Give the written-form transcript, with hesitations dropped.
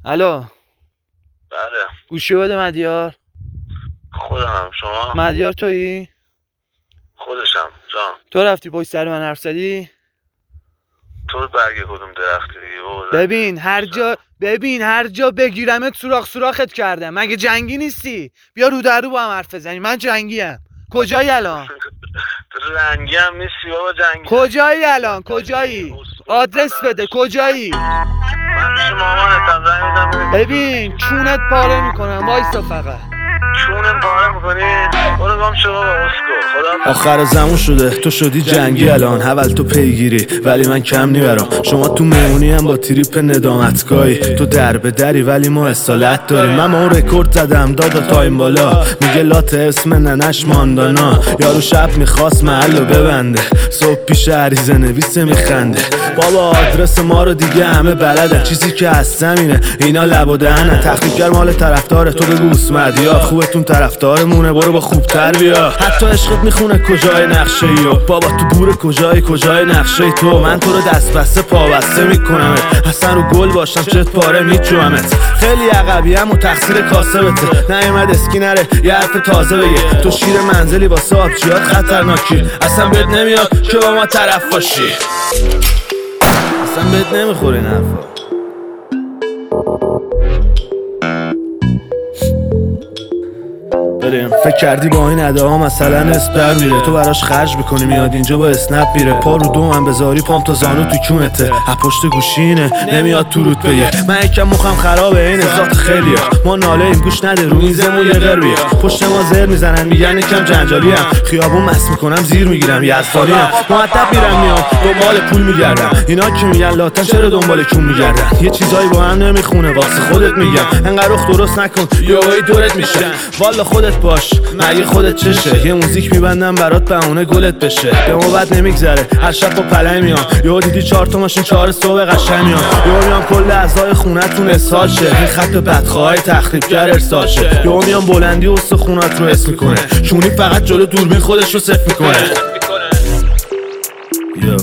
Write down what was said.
الو. بله. گوشی بده مدیار. خودم. شما؟ مدیار تویی؟ خودشم. جان. تو رفتی پشت سر من حرف زدی؟ تو برگ کدوم درختی دیگه؟ ببین هر جا بگیرمت سوراخت کردم. مگه جنگی نیستی؟ بیا رو در رو با هم حرف بزنیم. من جنگی ام. کجایی الان؟ تو رنگی هم نیستی بابا جنگی. کجایی الان؟ کجایی؟ آدرس بده. کجایی؟ من پیش مامانتم زنگ میزنم. ببین چونت پاره میکنم. وایسا فقط. چونم پاره میکنی؟ برو گم شو بابا اسکو. خدا آخر زمون شده تو شدی جنگی الان. حول تو پیگیری ولی من کم نیبرم. شما تو مهمونی هم با تریپ ندامتگاهی. تو در به دری ولی ما اصالت داریم. من اون رکورد زدم دادا تایم بالا. میگه لات اسم ننش ماندانا. یارو شب میخواست محلو ببنده. صبح پیش عریضه نویسه میخنده. بابا آدرس ما رو دیگه همه بلدن. چیزی که هستم اینه اینا لب و دهنن. تخریبگر مال طرفدار تو بگو اسمدیار. خوبتون طرفدارمونه برو با خوبتر بیا. حتی عشقت میخونه کجای نقشه ای. بابا تو بور کجای نقشه ای تو. من تو رو دست بسته پا بسته میکنمت. اصلا رو گل باشم چت پاره میجوامت. خیلی عقبیم و تقصیر کاسبته. نیومد اسکی نره یه حرف تازه بگه. تو شیر منزلی واسه آبجیات خطرناکی. اصلا بهت نمیاد که با ما طرف باشی. اصلا بهت نمیخوره این حرفا. فکر کردی با این ادا ها مثلا اسپر میره. تو براش خرج میکنی میاد اینجا با اسنپ میره. پا رو دومم بذاری پام تا زانو تو کونته. پشت گوشینه نمیاد تو روت بگه. من یکم مخم خرابه این ذات خیلیه. ما ناله این گوش نده رو این زمون یه غر بیا. پشت ما زر میزنن میگن یکم جنجالی ام. خیابون مس میکنم زیر میگیرم یزدانی ام. مؤدب میرم میام دنبال پول میگردم. اینا کی میگن لاتن چرا دنبال کون میگردن. یه چیزایی با هم نمیخونه واسه خودت میگم. انقدر رخ درست نکن یهویی دورت میشه. والا خودت باش مگه خودت چشه. یه موزیک میبندم برات بهونه گلت بشه. به ما بد نمیگذره هر شب با پلنگ میام. یهو دیدی 4 تا ماشین 4 صبح قشنگ میام. یهو میام کل اعضای خونتون اسهال شه. این خط بدخواه تخریبگر ارسال شه. یهو میام بلندی استخونات رو حس میکنه. چونی فقط جلو دوربین خودش رو صفر میکنه.